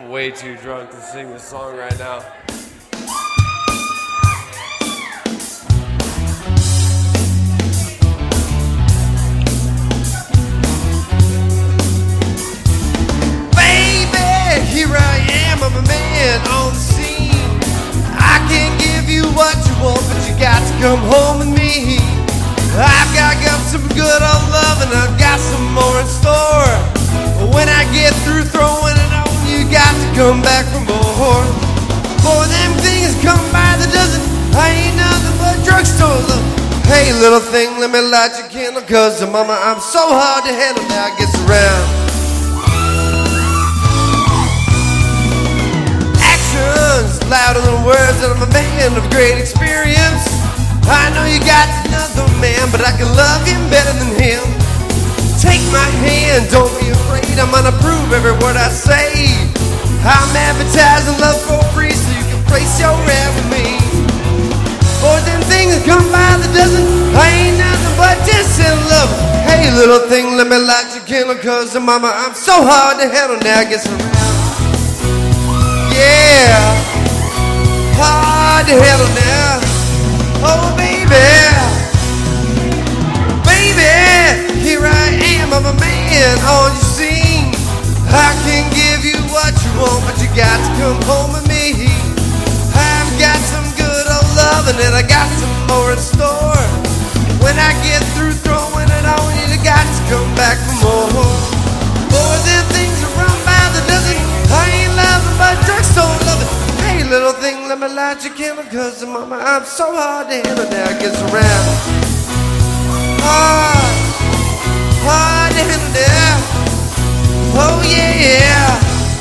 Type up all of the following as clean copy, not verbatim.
way too drunk to sing this song right now. Baby, here I am, I'm a man on the scene. I can't give you what you want, but you got to come home with me. I've got some good old love and I've got some more in store. When I get through throwing it on, you got to come back for more. For them things come by the dozen, I ain't nothing but drugstore love. Hey little thing, let me light your candle, cause mama, I'm so hard to handle now it gets around. Actions louder than words, and I'm a man of great experience. I know you got another man, but I can love him better than him. Take my hand, don't be afraid, I'm gonna prove every word I say. I'm advertising love for free, so you can place your ad with me. For them things that come by the dozen, I ain't nothing but distant love. Hey little thing, let me light your candle, cause mama, I'm so hard to handle now it gets around. Yeah, hard to handle now. Oh baby, baby, here I am, I'm a man on your scene. I can give you what you want, but you got to come home with me. I've got some good old loving and I got some more in store. When I get through throwing it on you, got to come back for more. More than things that run by the dozen, I ain't loving but drugstore loving. Hey little thing, let me light your candle, cause mama, I'm so hard to handle now it gets around. Hard to handle now. Oh yeah.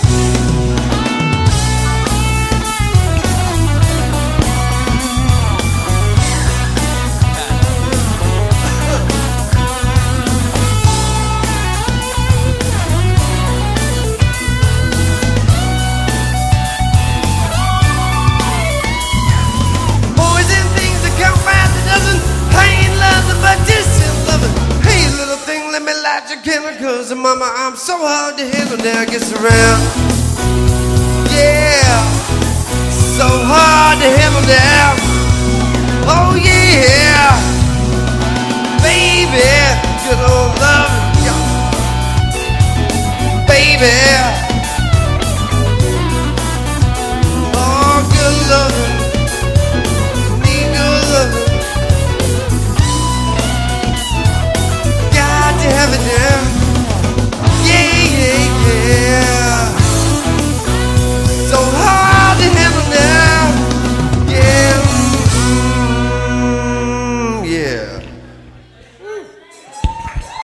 Cause mama, I'm so hard to handle now it gets around. Yeah, so hard to handle now. Oh yeah, baby.